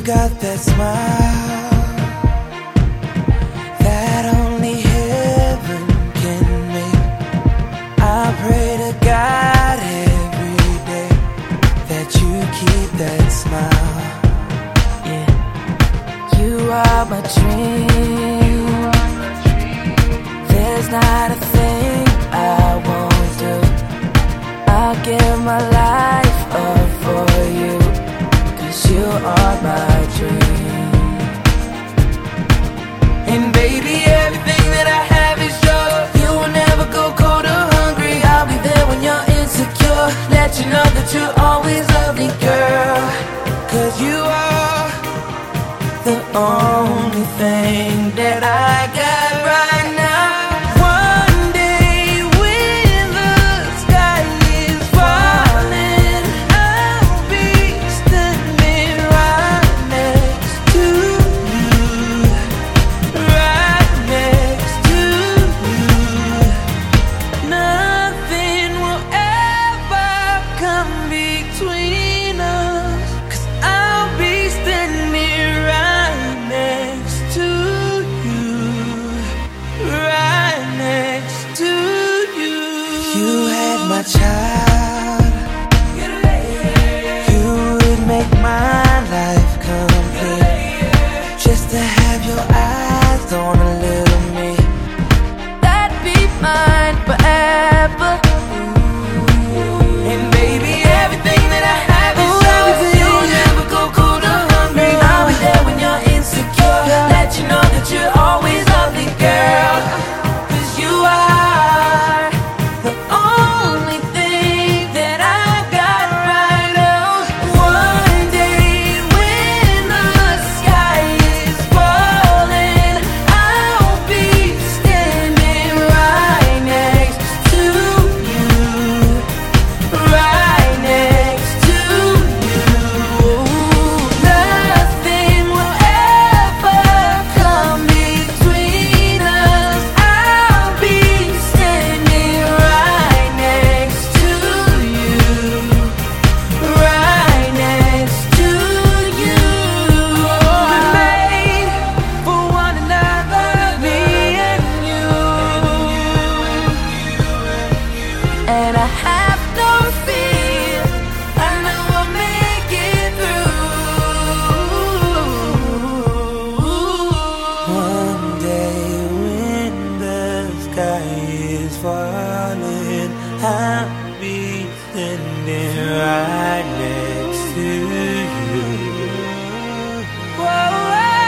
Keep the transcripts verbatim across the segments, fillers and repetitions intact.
got that smile that only heaven can make. I pray to God every day that you keep that smile. Yeah, you are my dream. There's not a thing I won't do. I'll give my life up for you, 'cause you are my dream. And baby, everything that I have is yours. You will never go cold or hungry. I'll be there when you're insecure. Let you know that you're always lovely, girl. 'Cause you are the only thing that I got right now. One day when the sky is falling, I'll be standing right next to you, right next to you. Nothing will ever come between us, 'cause I'll be standing right next to you, right next to you. You had my child, you would make my life complete. Just to have your eyes on a little me, That'd be mine forever. and baby, everything that I have is yours. You'll never go cold or hungry. I'll be there when you're insecure. Let you know that you're always lovely, girl. 'Cause you are the only thing that I got right now. One day when the sky is falling, I'll be standing right next to you, right next to you. Nothing will ever come between us. I'll be standing right next to you, right next to you. We're made for one another, me and you. And I have no fear, I know I'll make it through. One day when the sky is falling, I'll be standing right next to you. Whoa.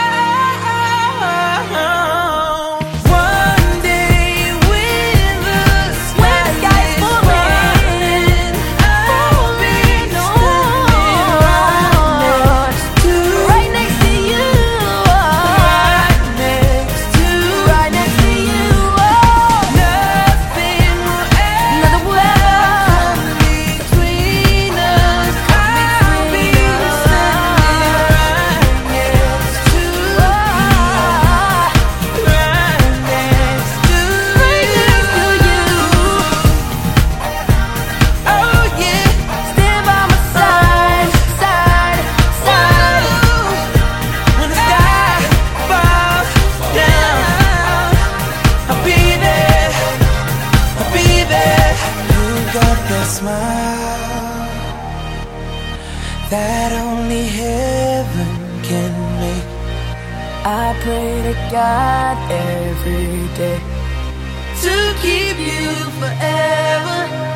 One day when the sky is falling, I'll be standing right next to you. Right next to you, Right next to right next to you. Nothing will Nothing will ever ever come between us. I'll be standing right next to you, right next to you. Oh yeah, Stand by my side, side, side. when the sky falls down, I'll be there, I'll be there. You got that smile that only heaven can make. I pray to God every day To keep you forever.